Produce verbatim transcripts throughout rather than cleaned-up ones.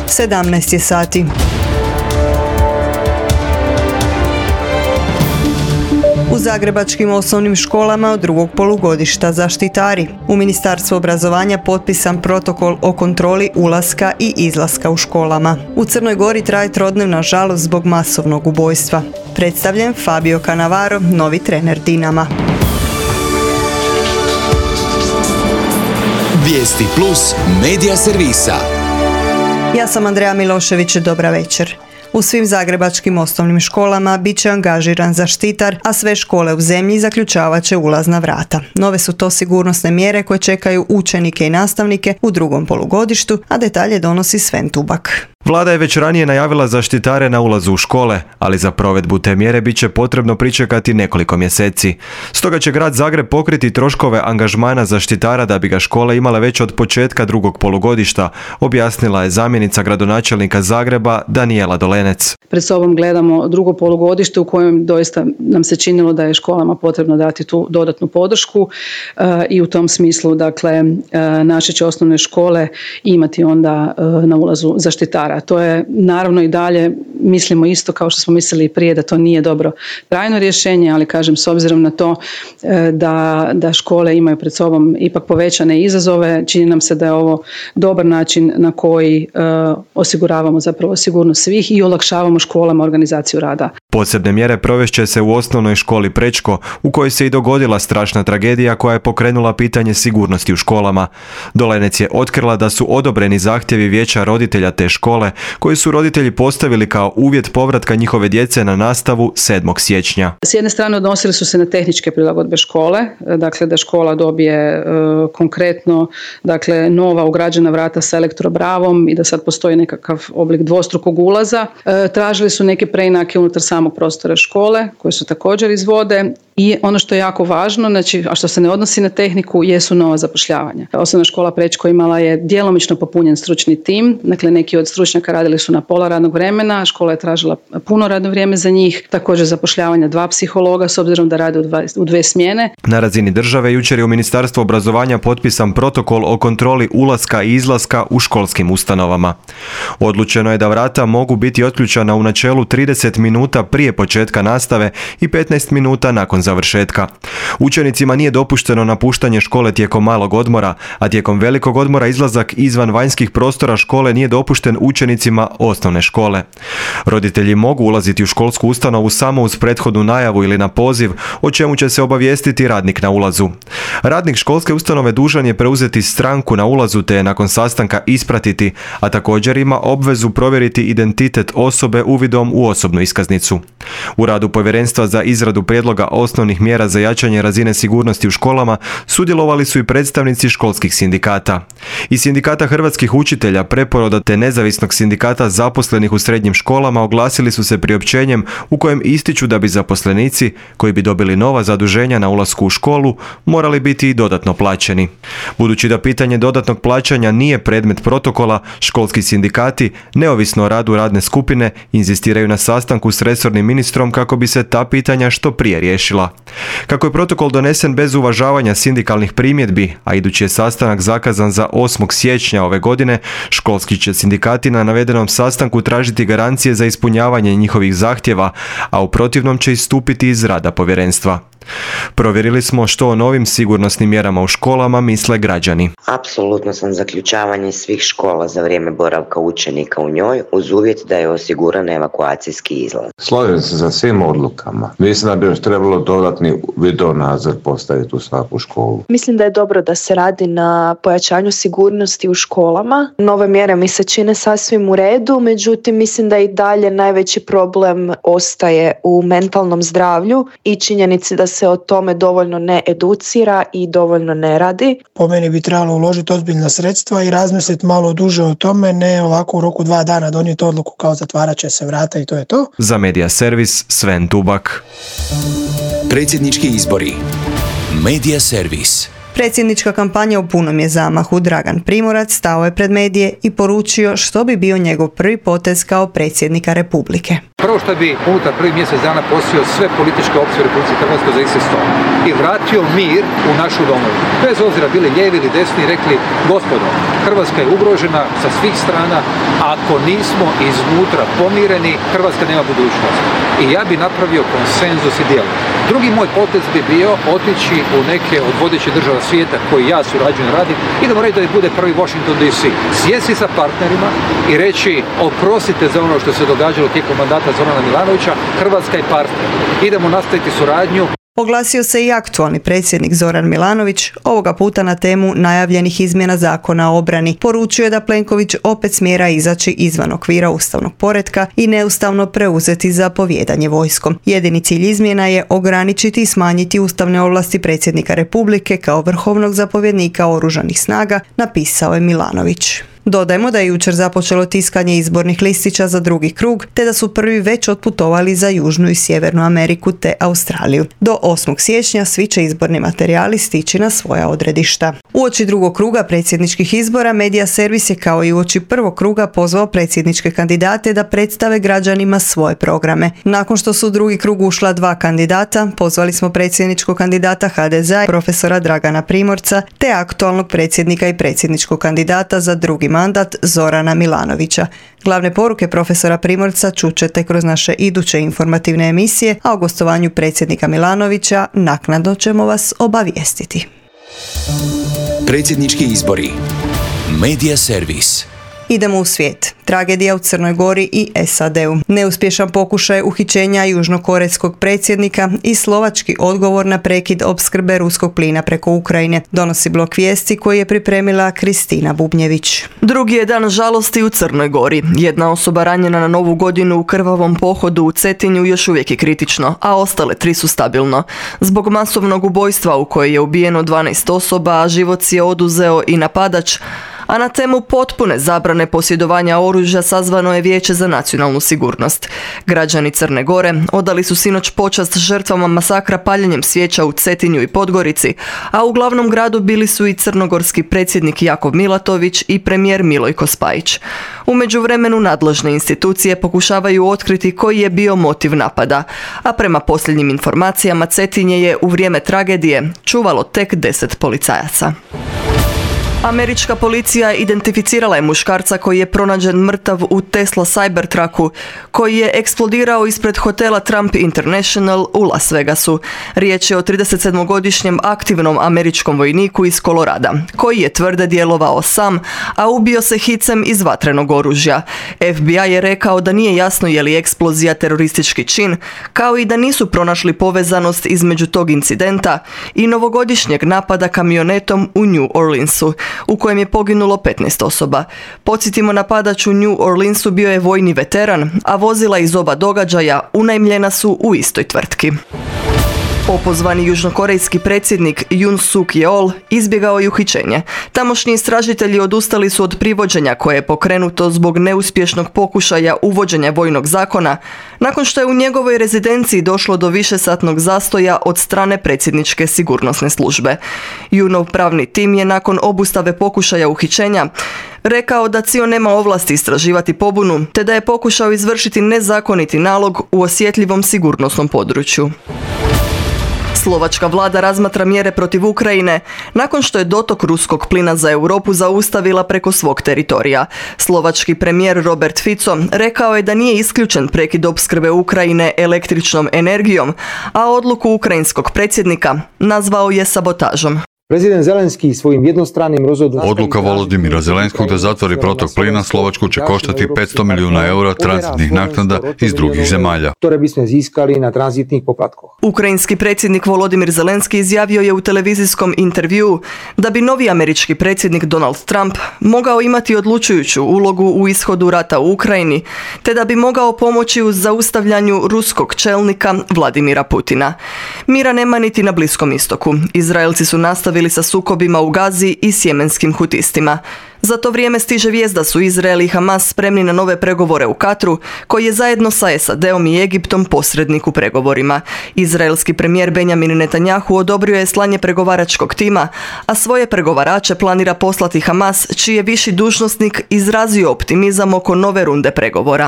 sedamnaest je sati. U zagrebačkim osnovnim školama od drugog polugodišta zaštitari. U Ministarstvu obrazovanja potpisan protokol o kontroli ulaska i izlaska u školama. U Crnoj Gori traje trodnevna žalost zbog masovnog ubojstva. Predstavljen Fabio Cannavaro, novi trener Dinama. Vijesti plus medija servisa. Ja sam Andreja Milošević, dobra večer. U svim zagrebačkim osnovnim školama bit će angažiran zaštitar, a sve škole u zemlji zaključavat će ulazna vrata. Nove su to sigurnosne mjere koje čekaju učenike i nastavnike u drugom polugodištu, a detalje donosi Sven Tubak. Vlada je već ranije najavila zaštitare na ulazu u škole, ali za provedbu te mjere bit će potrebno pričekati nekoliko mjeseci. Stoga će grad Zagreb pokriti troškove angažmana zaštitara da bi ga škole imale već od početka drugog polugodišta, objasnila je zamjenica gradonačelnika Zagreba Danijela Dolenec. Pred sobom gledamo drugo polugodište u kojem doista nam se činilo da je školama potrebno dati tu dodatnu podršku e, i u tom smislu, dakle, e, naše će osnovne škole imati onda e, na ulazu zaštitara. To je naravno i dalje, mislimo isto kao što smo mislili i prije, da to nije dobro trajno rješenje, ali kažem, s obzirom na to e, da, da škole imaju pred sobom ipak povećane izazove, čini nam se da je ovo dobar način na koji e, osiguravamo zapravo sigurnost svih i olakšavamo školama organizaciju rada. Posebne mjere provešće se u osnovnoj školi Prečko, u kojoj se i dogodila strašna tragedija koja je pokrenula pitanje sigurnosti u školama. Dolenec je otkrila da su odobreni zahtjevi vijeća roditelja te škole, koji su roditelji postavili kao uvjet povratka njihove djece na nastavu sedmog siječnja. S jedne strane odnosili su se na tehničke prilagodbe škole, dakle da škola dobije e, konkretno, dakle, nova ugrađena vrata sa elektrobravom i da sad postoji nekakav oblik dvostrukog ulaza. E, tražili su neke preinake unutar samog prostora škole koje su također izvode i ono što je jako važno, znači, a što se ne odnosi na tehniku, jesu nova zapošljavanja. Osnovna škola Prečko imala je djelomično popunjen stručni tim, dakle neki od stručnjaka radili su na pola radnog vremena, škola je tražila puno radno vrijeme za njih, također zapošljavanja dva psihologa s obzirom da rade u, dva, u dve smjene. Na razini države jučer je u Ministarstvu obrazovanja potpisan protokol o kontroli ulaska i izlaska u školskim ustanovama. Odlučeno je da vrata mogu biti otključana u načelu trideset minuta prije početka nastave i petnaest minuta nakon završetka. Učenicima nije dopušteno napuštanje škole tijekom malog odmora, a tijekom velikog odmora izlazak izvan vanjskih prostora škole nije dopušten učenicima osnovne škole. Roditelji mogu ulaziti u školsku ustanovu samo uz prethodnu najavu ili na poziv, o čemu će se obavijestiti radnik na ulazu. Radnik školske ustanove dužan je preuzeti stranku na ulazu te je nakon sastanka ispratiti, a također ima obvezu provjeriti identitet osobe uvidom u osobnu iskaznicu. U radu Povjerenstva za izradu prijedloga osnovnih mjera za jačanje razine sigurnosti u školama sudjelovali su i predstavnici školskih sindikata. Iz Sindikata hrvatskih učitelja, Preporoda te Nezavisnog sindikata zaposlenih u srednjim školama oglasili su se priopćenjem u kojem ističu da bi zaposlenici koji bi dobili nova zaduženja na ulasku u školu morali biti i dodatno plaćeni. Budući da pitanje dodatnog plaćanja nije predmet protokola, školski sindikati, neovisno o radu radne skupine, inzistiraju na sastanku s resornim ministrom kako bi se ta pitanja što prije riješila. Kako je protokol donesen bez uvažavanja sindikalnih primjedbi, a idući je sastanak zakazan za osmog siječnja ove godine, školski će sindikati na navedenom sastanku tražiti garancije za ispunjavanje njihovih zahtjeva, a u protivnom će istupiti iz rada povjerenstva. Provjerili smo što o novim sigurnosnim mjerama u školama misle građani. Apsolutno sam zaključavanje svih škola za vrijeme boravka učenika u njoj uz uvjet da je osiguran evakuacijski izlaz. Slažem se sa svim odlukama. Mislim da bi još trebalo dodatni video nadzor postaviti u svaku školu. Mislim da je dobro da se radi na pojačanju sigurnosti u školama. Nove mjere mi se čine sasvim u redu, međutim mislim da i dalje najveći problem ostaje u mentalnom zdravlju i činjenici da se o tome dovoljno ne educira i dovoljno ne radi. Po meni bi trebalo uložiti ozbiljna sredstva i razmisliti malo duže o tome, ne ovako u roku dva dana donijeti odluku kao zatvarat će se vrata i to je to. Za Medija Servis, Sven Tubak. Predsjednički izbori. Medija Servis. Predsjednička kampanja u punom je zamahu. Dragan Primorac stao je pred medije i poručio što bi bio njegov prvi potez kao predsjednika Republike. Prvo što bi unutar prvi mjesec dana posio sve političke opcije u Republici Hrvatskoj za isti stol i vratio mir u našu domovinu. Bez obzira bili lijevi ili desni, rekli gospodo, Hrvatska je ugrožena sa svih strana, ako nismo iznutra pomireni, Hrvatska nema budućnost. I ja bi napravio konsenzus i dijalog. Drugi moj potez bi bio otići u neke od vodećih država svijeta koji ja surađujem radim. Idemo reći da bude prvi Washington D C. Sjesti sa partnerima i reći oprostite za ono što se događalo tijekom mandata Zorana Milanovića, Hrvatska je partner. Idemo nastaviti suradnju. Oglasio se i aktualni predsjednik Zoran Milanović, ovoga puta na temu najavljenih izmjena zakona o obrani. Poručio je da Plenković opet smjera izaći izvan okvira ustavnog poretka i neustavno preuzeti zapovijedanje vojskom. Jedini cilj izmjena je ograničiti i smanjiti ustavne ovlasti predsjednika Republike kao vrhovnog zapovjednika oružanih snaga, napisao je Milanović. Dodajmo da je jučer započelo tiskanje izbornih listića za drugi krug, te da su prvi već otputovali za Južnu i Sjevernu Ameriku te Australiju. Do osmog siječnja svi će izborni materijali stići na svoja odredišta. Uoči drugog kruga predsjedničkih izbora Medija servis je kao i uoči prvog kruga pozvao predsjedničke kandidate da predstave građanima svoje programe. Nakon što su u drugi krug ušla dva kandidata, pozvali smo predsjedničkog kandidata H D Z-a profesora Dragana Primorca te aktualnog predsjednika i predsjedničkog kandidata za drugi mandat Zorana Milanovića. Glavne poruke profesora Primorca čućete kroz naše iduće informativne emisije, a o gostovanju predsjednika Milanovića naknadno ćemo vas obavijestiti. Predsjednički izbori. Medija servis. Idemo u svijet. Tragedija u Crnoj Gori i S A D-u. Neuspješan pokušaj uhićenja južnokorejskog predsjednika i slovački odgovor na prekid opskrbe ruskog plina preko Ukrajine, donosi blok vijesti koji je pripremila Kristina Bubnjević. Drugi je dan žalosti u Crnoj Gori. Jedna osoba ranjena na Novu godinu u krvavom pohodu u Cetinju još uvijek je kritično, a ostale tri su stabilno. Zbog masovnog ubojstva u kojoj je ubijeno dvanaest osoba, a život si je oduzeo i napadač, a na temu potpune zabrane posjedovanja oružja sazvano je Vijeće za nacionalnu sigurnost. Građani Crne Gore odali su sinoć počast žrtvama masakra paljenjem svijeća u Cetinju i Podgorici, a u glavnom gradu bili su i crnogorski predsjednik Jakov Milatović i premijer Milojko Spajić. U međuvremenu nadležne institucije pokušavaju otkriti koji je bio motiv napada, a prema posljednjim informacijama Cetinje je u vrijeme tragedije čuvalo tek deset policajaca. Američka policija identificirala je muškarca koji je pronađen mrtav u Tesla Cybertrucku, koji je eksplodirao ispred hotela Trump International u Las Vegasu. Riječ je o tridesetsedmogodišnjem aktivnom američkom vojniku iz Kolorada, koji je tvrde djelovao sam, a ubio se hicem iz vatrenog oružja. F B I je rekao da nije jasno je li eksplozija teroristički čin, kao i da nisu pronašli povezanost između tog incidenta i novogodišnjeg napada kamionetom u New Orleansu, u kojem je poginulo petnaest osoba. Podsjetimo, napadač u New Orleansu bio je vojni veteran, a vozila iz oba događaja unajmljena su u istoj tvrtki. Opozvani južnokorejski predsjednik Yoon Suk Yeol izbjegao je uhićenje. Tamošnji istražitelji odustali su od privođenja koje je pokrenuto zbog neuspješnog pokušaja uvođenja vojnog zakona, nakon što je u njegovoj rezidenciji došlo do višesatnog zastoja od strane predsjedničke sigurnosne službe. Yoonov pravni tim je nakon obustave pokušaja uhićenja rekao da C I O nema ovlasti istraživati pobunu, te da je pokušao izvršiti nezakoniti nalog u osjetljivom sigurnosnom području. Slovačka vlada razmatra mjere protiv Ukrajine nakon što je dotok ruskog plina za Europu zaustavila preko svog teritorija. Slovački premijer Robert Fico rekao je da nije isključen prekid opskrbe Ukrajine električnom energijom, a odluku ukrajinskog predsjednika nazvao je sabotažom. Prezident Zelenski svojim jednostranim rozhodnutím... Odluka Volodymyra Zelenskog da zatvori protok plina Slovačku će koštati petsto milijuna eura tranzitnih naknada iz drugih zemalja. Ktoré by sme získali na tranzitnih poplatkoch. Ukrajinski predsjednik Volodymyr Zelenski izjavio je u televizijskom intervjuu da bi novi američki predsjednik Donald Trump mogao imati odlučujuću ulogu u ishodu rata u Ukrajini, te da bi mogao pomoći u zaustavljanju ruskog čelnika Vladimira Putina. Mira nema niti na Bliskom istoku. Izraelci su nastavili nastavili sa sukobima u Gazi i sjemenskim hutistima. Za to vrijeme stiže vijest da su Izrael i Hamas spremni na nove pregovore u Katru, koji je zajedno sa S A D-om i Egiptom posrednik u pregovorima. Izraelski premijer Benjamin Netanjahu odobrio je slanje pregovaračkog tima, a svoje pregovarače planira poslati Hamas, čiji je viši dužnosnik izrazio optimizam oko nove runde pregovora.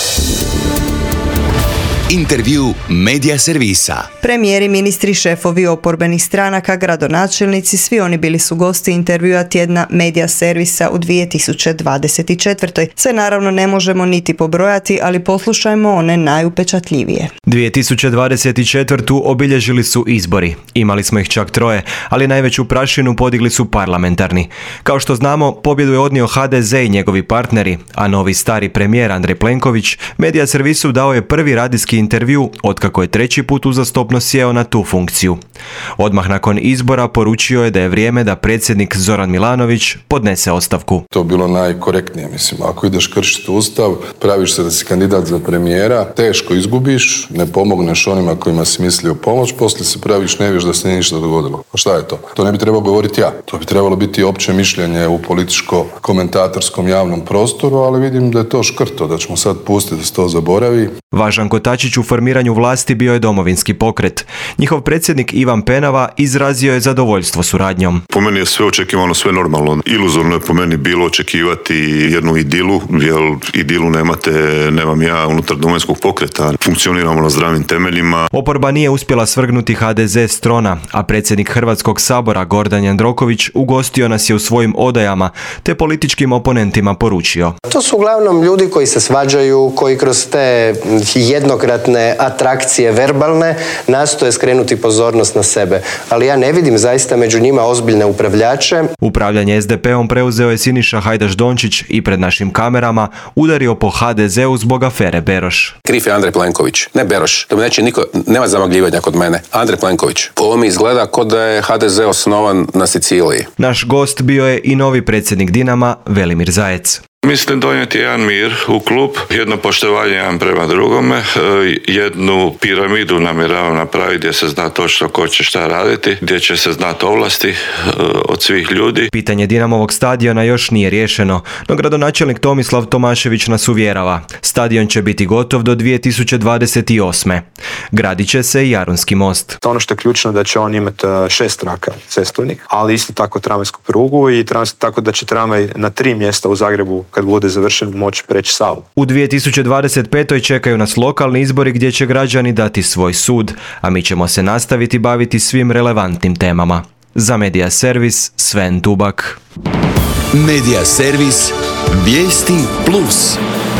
Intervju Medija servisa. Premijeri, ministri, šefovi oporbenih stranaka, gradonačelnici, svi oni bili su gosti intervjua tjedna Medija servisa u dvije tisuće dvadeset četvrtoj. Sve naravno ne možemo niti pobrojati, ali poslušajmo one najupečatljivije. dvije tisuće dvadeset četvrtu obilježili su izbori. Imali smo ih čak troje, ali najveću prašinu podigli su parlamentarni. Kao što znamo, pobjedu je odnio H D Z i njegovi partneri, a novi stari premijer Andrej Plenković Medija servisu dao je prvi radijski intervju otkako je treći put uzastopno sjeo na tu funkciju. Odmah nakon izbora poručio je da je vrijeme da predsjednik Zoran Milanović podnese ostavku. To bilo najkorektnije, mislim, ako ideš kršiti ustav, praviš se da si kandidat za premijera, teško izgubiš, ne pomogneš onima kojima si mislio pomoć, poslije se praviš nevješ da se nije ništa dogodilo. A šta je to? To ne bi trebalo govoriti ja. To bi trebalo biti opće mišljenje u političko-komentatorskom javnom prostoru, ali vidim da je to škrto, da ćemo sad pustiti da se to zaboravi. Važan kotačić u formiranju vlasti bio je Domovinski pokret. Njihov predsjednik Ivan Penava izrazio je zadovoljstvo suradnjom. Po meni je sve očekivano, sve normalno. Iluzorno je po meni bilo očekivati jednu idilu, jer idilu nemate, nemam ja unutar Domovinskog pokreta. Funkcioniramo na zdravim temeljima. Oporba nije uspjela svrgnuti H D Z s trona, a predsjednik Hrvatskog sabora Gordan Jandroković ugostio nas je u svojim odajama, te političkim oponentima poručio. To su uglavnom ljudi koji se svađaju, koji kroz te jednokratne atrakcije verbalne nastoje skrenuti pozornost na sebe. Ali ja ne vidim zaista među njima ozbiljne upravljače. Upravljanje S D P-om preuzeo je Siniša Hajdaš Dončić i pred našim kamerama udario po H D Z-u zbog afere Beroš. Kriv je Andrej Plenković, ne Beroš. To mi neće niko, nema zamagljivanja kod mene. Andrej Plenković. Ovo mi izgleda kao da je H D Z osnovan na Siciliji. Naš gost bio je i novi predsjednik Dinama, Velimir Zajec. Mislim donijeti jedan mir u klub, jedno poštovanje jedan prema drugome, jednu piramidu namjeravam napraviti gdje se zna točno ko će šta raditi, gdje će se znati ovlasti od svih ljudi. Pitanje Dinamovog stadiona još nije riješeno, no gradonačelnik Tomislav Tomašević nas uvjerava. Stadion će biti gotov do dvije tisuće dvadeset osme. Gradit će se i Jarunski most. Ono što je ključno da će on imati šest traka cestovnih, ali isto tako tramvajsku prugu i tako da će tramvaj na tri mjesta u Zagrebu kad bude završen moći preći Savu. U dvije tisuće dvadeset petoj čekaju nas lokalni izbori gdje će građani dati svoj sud, a mi ćemo se nastaviti baviti svim relevantnim temama. Za Medija servis, Sven Dubak. Medija servis, vijesti plus.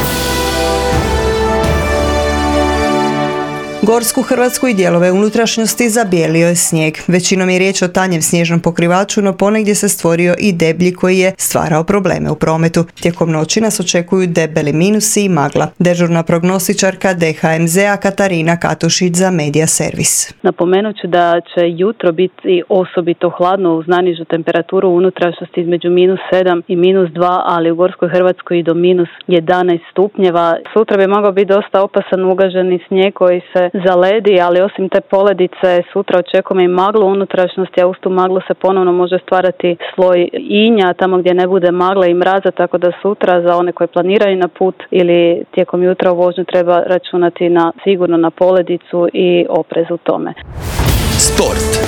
Gorsku Hrvatsku i dijelove unutrašnjosti zabijelio je snijeg. Većinom je riječ o tanjem snježnom pokrivaču, no ponegdje se stvorio i deblji koji je stvarao probleme u prometu. Tijekom noći nas očekuju debeli minusi i magla. Dežurna prognostičarka D H M Z-a Katarina Katušić za Medija servis. Napomenut ću da će jutro biti osobito hladno uz najnižu temperaturu u unutrašnjosti između minus sedam i minus dva, ali u Gorskoj Hrvatskoj i do minus jedanaest stupnjeva. Sutra bi mogao biti dosta opasan ugaženi snijeg koji se zaledi, ali osim te poledice sutra očekujemo i maglu u unutrašnjosti, a uz tu maglu se ponovno može stvarati sloj inja tamo gdje ne bude magle i mraza, tako da sutra za one koji planiraju na put ili tijekom jutra u vožnju treba računati na, sigurno na poledicu i oprez u tome. Sport.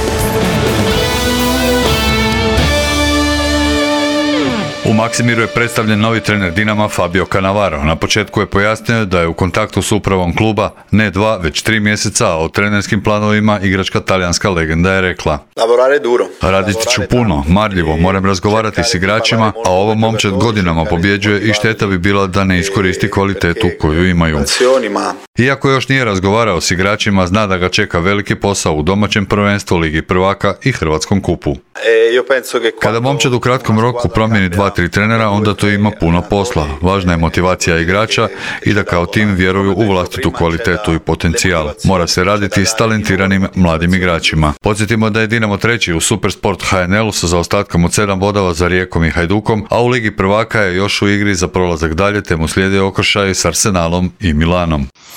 U Maksimiru je predstavljen novi trener Dinama Fabio Cannavaro. Na početku je pojasnio da je u kontaktu s upravom kluba ne dva, već tri mjeseca, a o trenerskim planovima igračka talijanska legenda je rekla: radit ću puno, marljivo, moram razgovarati s igračima, a ovo momčad godinama pobjeđuje i šteta bi bila da ne iskoristi kvalitetu koju imaju. Iako još nije razgovarao s igračima, zna da ga čeka veliki posao u domaćem prvenstvu, Ligi prvaka i Hrvatskom kupu. Kada momčad u kratkom roku promijeni dva, tri trenera, onda to ima puno posla. Važna je motivacija igrača i da kao tim vjeruju u vlastitu kvalitetu i potencijal. Mora se raditi s talentiranim mladim igračima. Podsjetimo da je Dinamo treći u Supersport H N L-u sa zaostatkom od sedam bodova za Rijekom i Hajdukom, a u Ligi prvaka je još u igri za prolazak dalje, te mu slijede okršaj s Arsenalom i Milanom.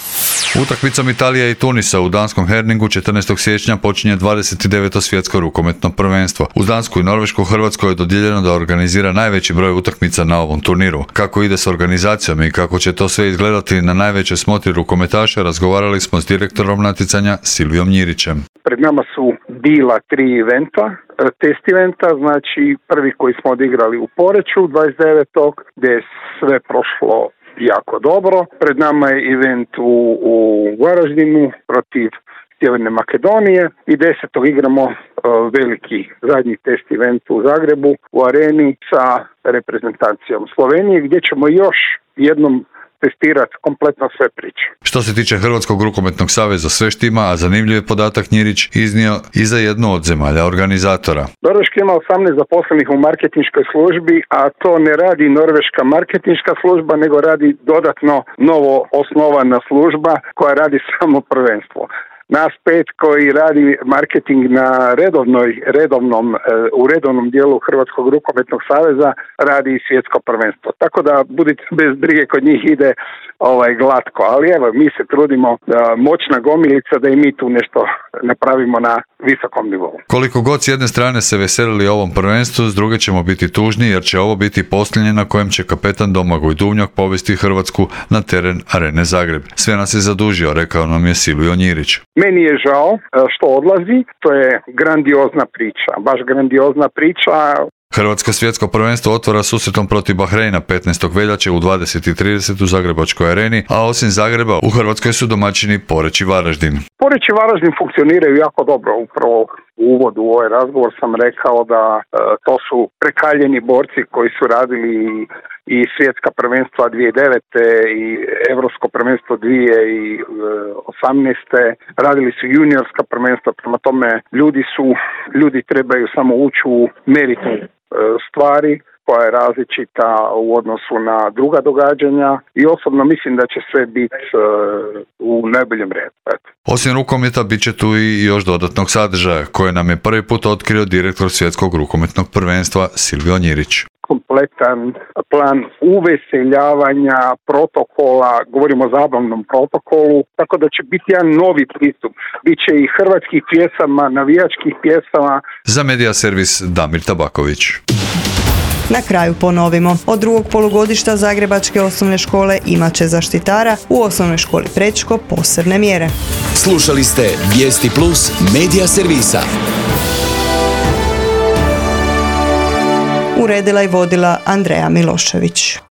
Utakmicom Italije i Tunisa u danskom Herningu četrnaestog siječnja počinje dvadeset deveto svjetsko rukometno prvenstvo. Uz Dansku i Norvešku Hrvatskoj je dodijeljeno da organizira najveći broj utakmica na ovom turniru. Kako ide s organizacijom i kako će to sve izgledati na najvećoj smotri rukometaša, razgovarali smo s direktorom natjecanja Silvijom Njirićem. Pred nama su bila tri eventa, test eventa, znači prvi koji smo odigrali u Poreču dvadeset devetog gdje je sve prošlo jako dobro. Pred nama je event u, u Varaždinu protiv Sjeverne Makedonije i desetog igramo uh, veliki zadnji test event u Zagrebu u areni sa reprezentacijom Slovenije gdje ćemo još jednom testirati kompletno sve priče. Što se tiče Hrvatskog rukometnog saveza, sve štima, a zanimljiv je podatak Njirić iznio i za jednu od zemalja organizatora. Norveška ima osamnaest zaposlenih u marketinškoj službi, a to ne radi norveška marketinška služba, nego radi dodatno novo osnovana služba koja radi samo prvenstvo. Nas pet koji radi marketing na redovnoj, redovnom, u redovnom dijelu Hrvatskog rukometnog saveza radi i svjetsko prvenstvo. Tako da budite bez brige, kod njih ide ovaj glatko. Ali evo, mi se trudimo da moćna gomilica da i mi tu nešto napravimo na visokom nivou. Koliko god s jedne strane se veselili ovom prvenstvu, s druge ćemo biti tužni jer će ovo biti posljednje na kojem će kapetan Domagoj Duvnjak povesti Hrvatsku na teren Arene Zagreb. Sve nas je zadužio, rekao nam je Silvio Njirić. Meni je žao što odlazi, to je grandiozna priča, baš grandiozna priča. Hrvatsko svjetsko prvenstvo otvara susretom protiv Bahreina petnaestog veljače u dvadeset i trideset u Zagrebačkoj areni, a osim Zagreba u Hrvatskoj su domaćini Poreč i Varaždin. Poreč i Varaždin funkcioniraju jako dobro. Upravo u uvodu u ovaj razgovor sam rekao da e, to su prekaljeni borci koji su radili i svjetska prvenstva dvije tisuće devete i Europsko prvenstvo dvije tisuće osamnaeste. Radili su juniorska prvenstva, prema tome ljudi su, ljudi trebaju samo ući u meritum stvari koja je različita u odnosu na druga događanja i osobno mislim da će sve biti u najboljem redu. Osim rukometa bit će tu i još dodatnog sadržaja koje nam je prvi put otkrio direktor svjetskog rukometnog prvenstva Silvio Njirić. Kompletan plan uveseljavanja protokola, govorimo o zabavnom protokolu, tako da će biti jedan novi pristup. Biće i hrvatskih pjesama, navijačkih pjesama. Za Medija servis Damir Tabaković. Na kraju ponovimo. Od drugog polugodišta Zagrebačke osnovne škole imat će zaštitara, u osnovnoj školi Prečko posebne mjere. Slušali ste Vijesti Plus Medija servisa. Uredila i vodila Andreja Milošević.